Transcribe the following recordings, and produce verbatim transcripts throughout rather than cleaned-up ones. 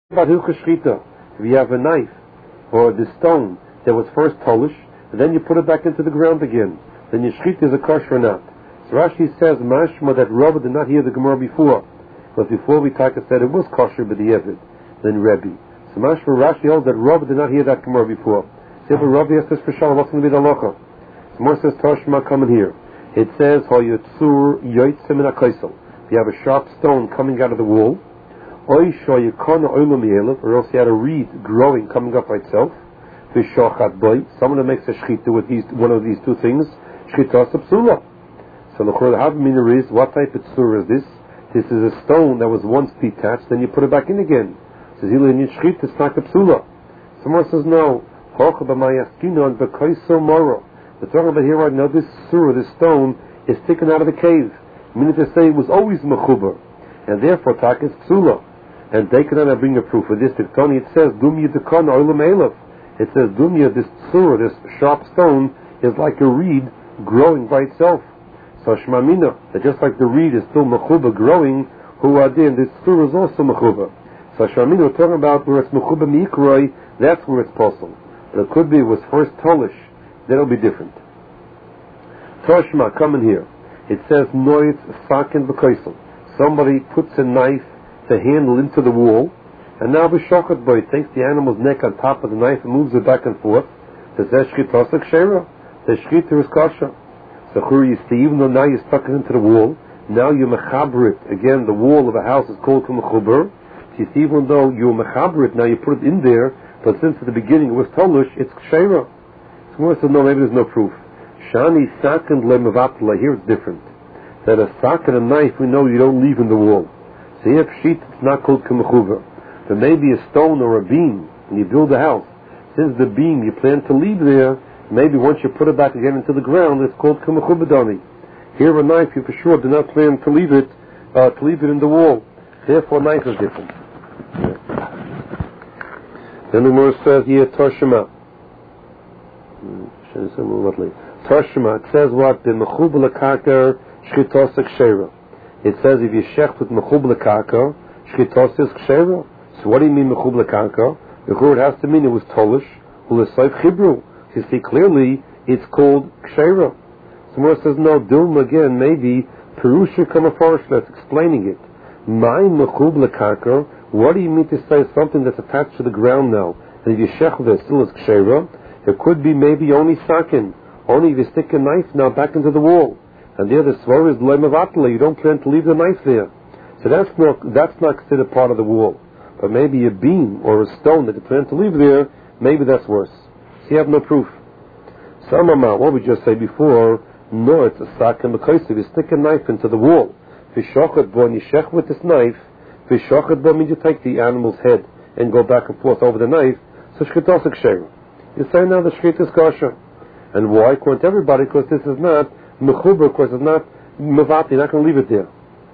About Hilchos Shchita, if you have a knife or the stone that was first polish, and then you put it back into the ground again, then your Shchita is a kosher or not. So Rashi says, Mashma, that Rabbi did not hear the Gemara before, but before we talked, said it was kosher by the Yevid, then Rebbe. So Mashma, Rashi holds that Rabbi did not hear that Gemara before. So if Rabbi says for Shalom, what's going to be the halacha? So More says Toshma coming here. It says, Ho Yotzur Yotzim in a Kaisel. If you have a sharp stone coming out of the wall, or else you had a reed growing, coming up by itself. Someone that makes a shchita with these, one of these two things, shchita psula. So the Havamina is, what type of tsur is this? This is a stone that was once detached, then you put it back in again. Says Hila in shchita, it's not a psula. Someone says no. We're talking about here right now, this surah, this stone, is taken out of the cave. Meaning to say it was always mechuber, and therefore tak is psula. And they cannot bring a proof for this. Tony, it says Dumya Dekon Olam Elef. It says Dumya, this surah, this sharp stone, is like a reed growing by itself. So Shmamina, that just like the reed is still mechuba growing, who are there, this surah is also mechuba. So Shmamina, we're talking about where it's mechuba mikroi, that's where it's possible. But it could be it was first tolish, that'll be different. Toshma, coming here. It says Noitz Sakin B'Kaisel. Somebody puts a knife, the handle into the wall, and now B'Shochet Boy takes the animal's neck on top of the knife and moves it back and forth. The Shchita Shera. The Shchita is kosher. So you see, even though now you stuck it into the wall, now you mechaber it. Again, the wall of a house is called mechuber. You see, even though you mechaber it, now you put it in there, but since at the beginning it was tolush, it's shera. So said, no, maybe there's no proof. Shani sakand lemevatla. Here it's different. That a sock and a knife, we know you don't leave in the wall. So if sheet, it's not called k'mechuva. But maybe a stone or a beam, and you build a house. Since the beam you plan to leave there, maybe once you put it back again into the ground, it's called k'mechuva dani. Here a knife, you for sure do not plan to leave it, uh, to leave it in the wall. Therefore, knife is different. Then the Gemara says here, Toshima. Toshima, it says what? The mechuba l'karka shchitosek shera. It says if you shech with mechub l'karka, shchitos is kshera. So what do you mean mechub l'karka? The word has to mean it was tolish, u'l'sayf chibru. You see clearly it's called kshera. Someone says no, dilma again, maybe perusha kamafarish, that's explaining it. My mechub l'karka, what do you mean to say something that's attached to the ground now? And if you shech with it, still is kshera. It could be maybe only sakin, only if you stick a knife now back into the wall. And there the svar is lemevatla, you don't plan to leave the knife there. So that's not, that's not considered part of the wall. But maybe a beam or a stone that you plan to leave there, maybe that's worse. So you have no proof. Some amount, what we just said before, no, it's a sakin because if you stick a knife into the wall, v'shochet bo, and you shech with this knife, v'shochet bo means you take the animal's head and go back and forth over the knife, so shchitos kshera. You say now the shchit is kosher. And why? According to everybody, because this is not mechuber, because it's not mevat, you're not going to leave it there.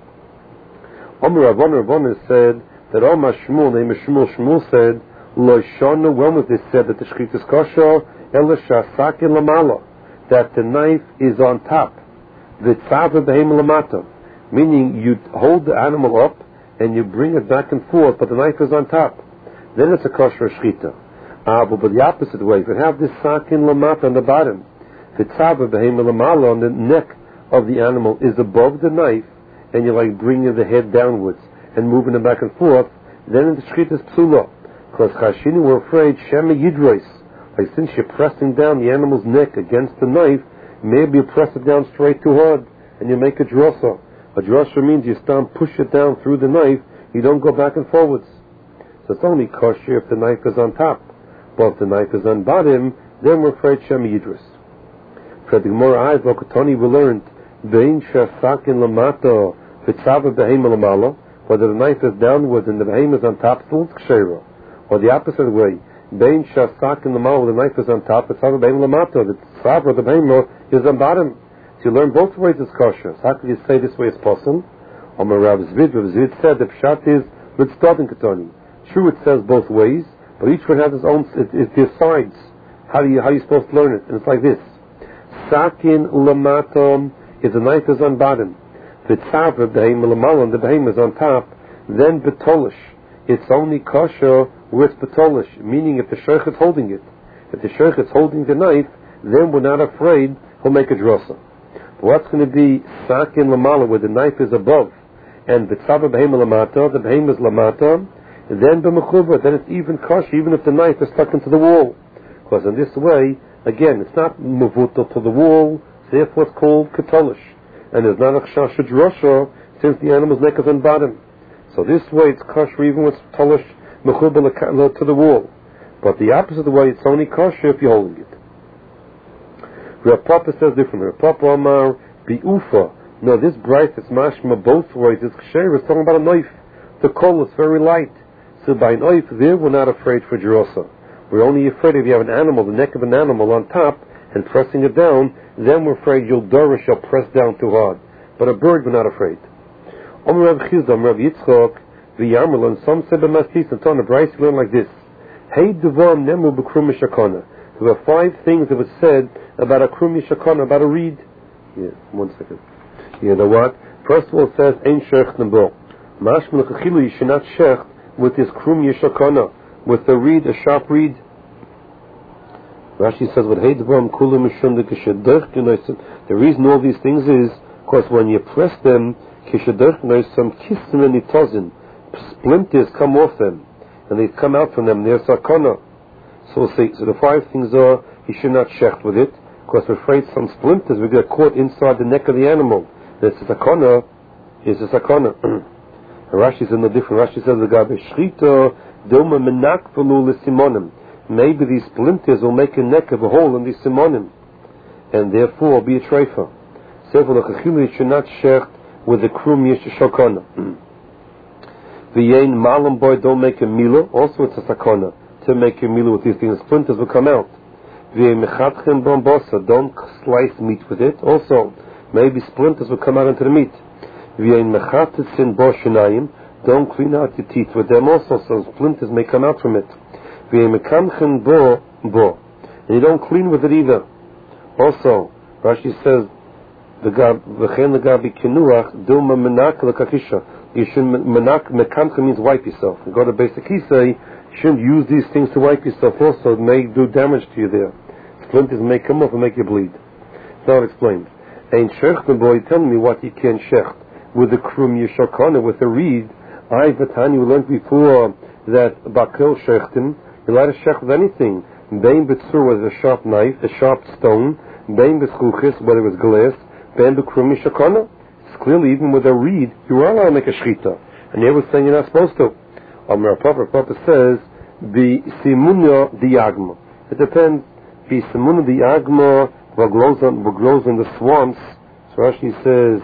Omer Avon Ravon said that Omar Shmuel, name is Shmuel, Shmuel said, Lo Shona, when was this said that the shchit is kosher? Ela shasakin lamala, that the knife is on top. V'tzava b'heim lamata, meaning you hold the animal up and you bring it back and forth, but the knife is on top. Then it's a kosher shchita. Ah, but the opposite way, if you have this sakin lamata on the bottom, the tzava b'heim lamala on the neck of the animal is above the knife, and you're like bringing the head downwards and moving it back and forth, then the shchita is psula. Because Chashini were afraid, Shema Yidrois, like since you're pressing down the animal's neck against the knife, maybe you press it down straight too hard, and you make a drosa. A drosa means you stand, push it down through the knife, you don't go back and forwards. So it's only kosher if the knife is on top. But if the knife is on bottom, then we're afraid Shema Yidrois. For the Gemara Ayat Lokatoni we learned, Bein Shasakin Lamato, Vitzava Beheim Lamala, whether the knife is downwards and the beheim is on top, still it's kshera. Or the opposite way, Bein Shasakin Lamala, the knife is on top, Vitzava Beheim Lamato, the tzava, the beheim, is on bottom. So you learn both ways is kosher. So how can you say this way is possible? Omer Rav Zvid, Rav Zvid said the pshat is Vitztadin Katoni. True, it says both ways, but each one has its own, it, it decides how do you, how you're supposed to learn it. And it's like this. Sakin lamatom, if the knife is on bottom, v'tzavra b'heim l'malon, the beheim is on top, then betolish. it's only kosher where it's betolish, meaning if the sheikh is holding it. If the sheikh is holding the knife, then we're not afraid he'll make a drosa. But what's going to be sakin lamala, where the knife is above, and b'tzava behema lamata, the behema is lamata, then b'mechuva, then it's even kosher, even if the knife is stuck into the wall. Because in this way, again, it's not mevutal to the wall, therefore it's called katolish. And there's not a chash drosha, since the animal's neck is on bottom. So this way it's kosher even when it's tolish mechuba to the wall. But the opposite way, it's only kosher if you're holding it. Rav Papa says differently. Rav Papa Amar bi'ufa. No, this bright is mashma both ways. It's ksher. It's talking about a knife. The coal is very light. So by knife there, we're not afraid for jerosa. We're only afraid if you have an animal, the neck of an animal on top, and pressing it down, then we're afraid you'll dorish, you'll press down too hard. But a bird, we're not afraid. Omer Rav Chizda, Rav Yitzchok, v'yamrul, and some said b'mastis, and on the Bryce learn like this. Hey devam nemu b'krum mishakana. There were five things that were said about a krum mishakana, about a reed. Yeah, one second. You know what? First of all, it says, ein shecht nebo. Mashma l'chachilu, you should not shecht with this krum yishakana, with the reed, a sharp reed. Rashi says, "What hey devam kula mishum de kishadach genoisen." The reason all these things is, because when you press them, kishadach genoisen kissim enitozin, splinters come off them, and they come out from them. They're sakana. So we'll see. So the five things are: you should not shecht with it, because we're afraid some splinters will get caught inside the neck of the animal. That's a sakana. Is a sakana. And Rashi says no different. Rashi says the guy b'shchita doma menak v'lu l'simonim. Maybe these splinters will make a neck of a hole in these simonim, and therefore be a treifa. Therefore, the chachili should not shecht with the krum yishashokana. V'yein malam boy, don't make a mila. Also, it's a sakana to make a mila with these things. Splinters will come out. V'yein mechatchem bombosa, don't slice meat with it. Also, maybe splinters will come out into the meat. V'yein mechatetzin bo shenayim, don't clean out your teeth with them. Also, some splinters may come out from it. And you don't clean with it either. Also, Rashi says, you should menak mekamcha means wipe yourself. You go to basic say you shouldn't use these things to wipe yourself. Also, it may do damage to you there. Splinters may come off and make you bleed. So I'll explain. Ein shecht boy, telling me what you can shecht with the krum yishakana, with the reed. I Vatani, we learned before that bakel shechtim. You're allowed to shecht with anything. Bein b'tzur was a sharp knife, a sharp stone. Bein b'schuchis, whether it was glass. Bein b'krum mishakana. It's clearly, even with a reed, you are allowed to make a shchita. And they were saying you're not supposed to. Amar Papa, Papa says, b'simunya diagma. It depends. B'simunya diagma, what grows on, what grows in the swamps. So Rashi says,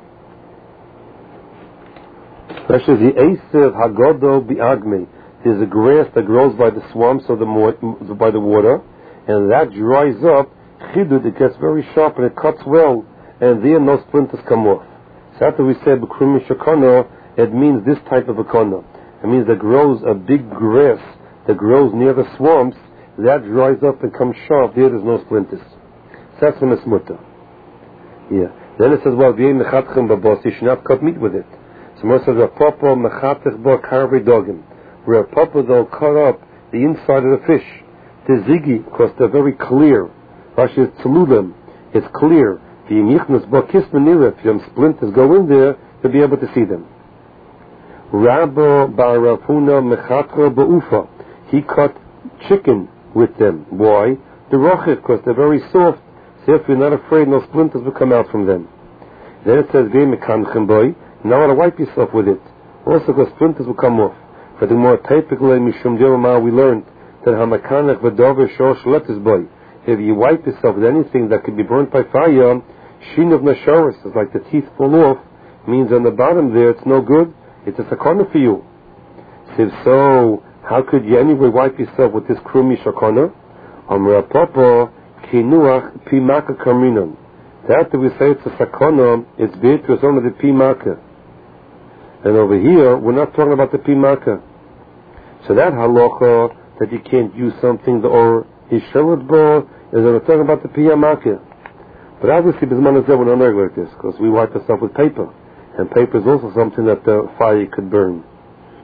Rashi says, the Esev hagodo bi'agme. There's a grass that grows by the swamps or the mo- by the water, and that dries up. Chidud, it gets very sharp and it cuts well, and there no splinters come off. So after we say b'krum mishakana, it means this type of a kana. It means that grows a big grass that grows near the swamps. That dries up and comes sharp. There, there's no splinters. So that's when it's mutter. Yeah. Then it says, well, v'yei mechatchem babos, you should not cut meat with it. So it says, v'popo mechatech bo karvei dogim. Where Papa they'll cut up the inside of the fish. The zigi, because they're very clear. Rashi is tzeludim. It's clear. The yichnas bakis menira. If some splinters go in there, you'll be able to see them. Rabba bar Rafuna mechatra ba'ufa. He cut chicken with them. Why? The rochit, because they're very soft. So if you're not afraid, no splinters will come out from them. Then it says, v'ei mekanchem boy. Now you want to wipe yourself with it. Also, because splinters will come off. For the more typical Mishum Dilma, we learned that Hamakanach Vadover Shosh Letters boy. If you wipe yourself with anything that could be burnt by fire, Shin of Nasharis is like the teeth fall off, means on the bottom there it's no good, it's a sakana for you. So if so, how could you anyway wipe yourself with this krumi shakana? Amra Papa Kinuach Pimaka Kaminon. That we say it's a sakana, it's virtuous only the Pimaka. And over here, we're not talking about the Pimaka. So that halacha that you can't use something the or is shelad bo is that we're talking about the piyamaka. But obviously, Bisman is there when I'm like this because we wipe ourselves with paper, and paper is also something that the fire could burn.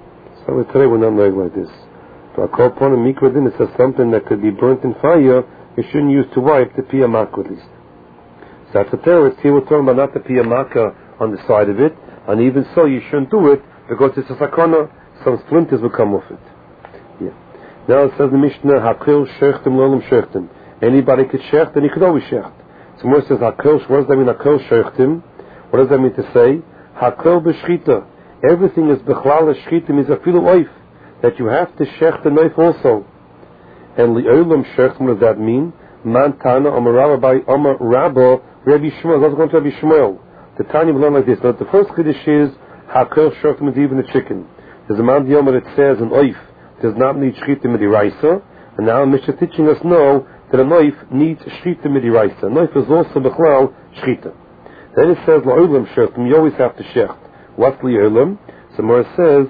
So today we're not like, like this. So I call upon a mikra din, it says something that could be burnt in fire, you shouldn't use to wipe the piyamaka at least. So after terrorists, here we're talking about not the piyamaka on the side of it, and even so you shouldn't do it because it's a sakana, some splinters will come off it. Yeah. Now it says in the Mishnah, Hakil shechtim lolim shechtim. Anybody could shecht, and he could always shecht. So more says Hakil, what does that mean, Hakil shechtim? What does that mean to say? Hakil b'shchita. Everything is bechlal shchitim is a filu oif, that you have to shecht the knife also. And li'olam shecht, what does that mean? Man tana amar rabbi amar rabba Rabbi Shmuel. Let's go to Rabbi Shmuel. The Tanya will learn like this. Now the first chiddush is hakil shechtim is even the chicken. There's a man yom that says an oif does not need shchitim midiraisa, and now Mishnah teaching us know that a knife needs shchitim midiraisa. A knife is also bechlal shchita. Then it says la'olam shechtim. You always have to shecht. What's li'olam? So more says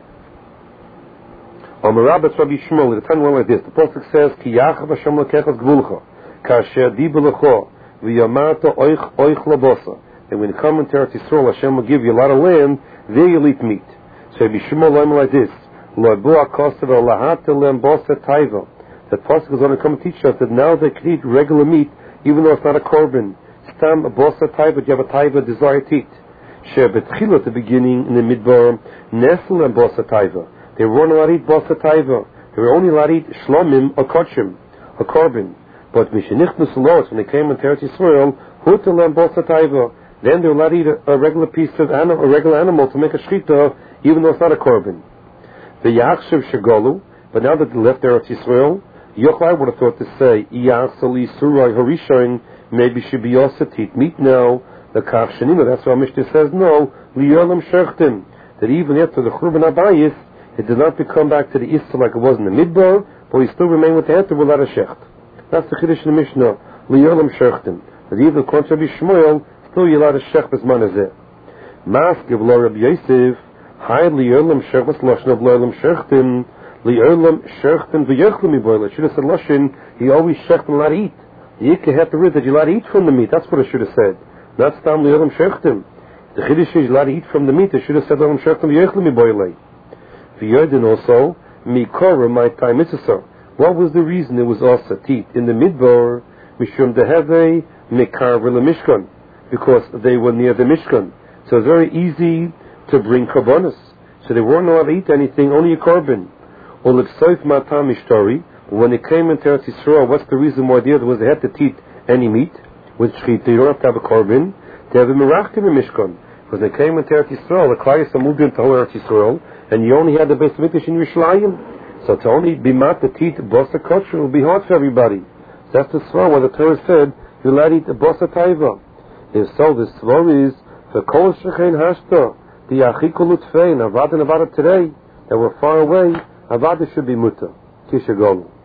Amar Rabbi Rabbi Shmuel. The Tanya went like this. The pasuk says ki yachav Hashem lekechas gvulcha kasher diba lecho v'yamarta oich oich labosa. And when you come into Eretz Yisrael, Hashem will give you a lot of land. There you'll eat meat. So Rabbi Shmuel learned like this: Lo bua kosev lahata lem bosa taiva. That pasuk is going to come and teach us that now they can eat regular meat, even though it's not a korban. Stam bosa taiva, you have a taiva desire to eat. Share betchila at the beginning in the midbar nesel and bosa taiva. They weren't allowed to eat bosa taiva. They were only allowed to eat shlomim or kochim, a korban. But mishenichnas los, when they came into Eretz Yisrael, hutel and bosa taiva. Then they were allowed to eat a, a regular piece of animal, a regular animal to make a shchita, even though it's not a korban. The yachshav shagolu, but now that they left Eretz Yisrael, Yochai would have thought to say, Iyasali surai harishain, maybe should be also to eat meat now. The kach shenima, that's why Mishnah says no, liyolam shechtim, that even after the churban abayis, it did not become back to the Issa like it was in the midbar, but we still remain with the heter without a shecht. That's the chiddush in the Mishnah, liyolam shechtim. But even according to Rabbi Shmuel, still you're allowed to shech b'zman hazeh. Mas give lo Rabbi Yosef, hay liyolam shech, what's lashon of liyolam shechtim? Liyolam shechtim v'yechlim iboil. It should have said lashon, he always shecht and allowed to eat. The yikah had to read that you're allowed to eat from the meat. That's what it should have said. Not stam liyolam shechtim. The chiddush is you're allowed to eat from the meat. It should have said liyolam shechtim v'yechlim iboil. V'yodin also, mikora my time mitzvah. What was the reason it was also to eat in the midbar? Mishum deheve mikar v'lemishkan. Because they were near the Mishkan. So it's very easy to bring korbanos. So they weren't allowed to eat anything, only a korban. Or l'ksoif matam mishtori, when they came into Eretz Yisrael, what's the reason why there was they had to eat any meat? With shchita, you don't have to have a korban. They have a mirachim in Mishkan. Because they came into Eretz Yisrael, the Klai moved into whole Eretz Yisrael, and you only had the Beis Mikdash in Yerushalayim. So to only be mat to eat bosa kosher will be hard for everybody. So that's the svara where the Torah said, you're allowed to eat a bosa taiva. If so, the svara is the kol shechein hashta, the achikol utfein, avad and avada today, that we're far away, avada should be muta. Kisha golu.